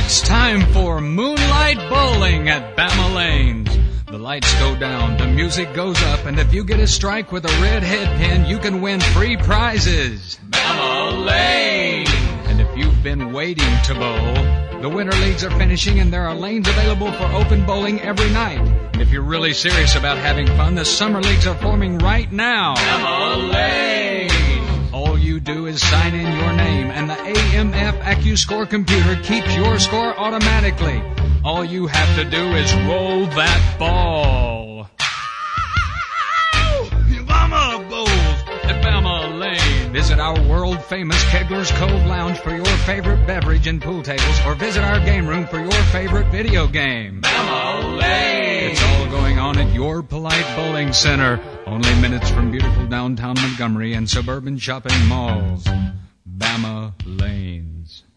It's time for Moonlight Bowling at Bama Lanes. The lights go down, the music goes up, and if you get a strike with a red head pin, you can win free prizes. Bama Lanes! And if you've been waiting to bowl, the winter leagues are finishing and there are lanes available for open bowling every night. And if you're really serious about having fun, the summer leagues are forming right now. Bama Lanes! All you do is sign in your name, and the AMF AccuScore computer keeps your score automatically. All you have to do is roll that ball. Bama Bowls at Bama Lane. Visit our world-famous Kegler's Cove Lounge for your favorite beverage and pool tables, or visit our game room for your favorite video game. Bama Lane! It's all going on at your Polite Bowling Center, only minutes from beautiful downtown Montgomery and suburban shopping malls. Bama Lanes.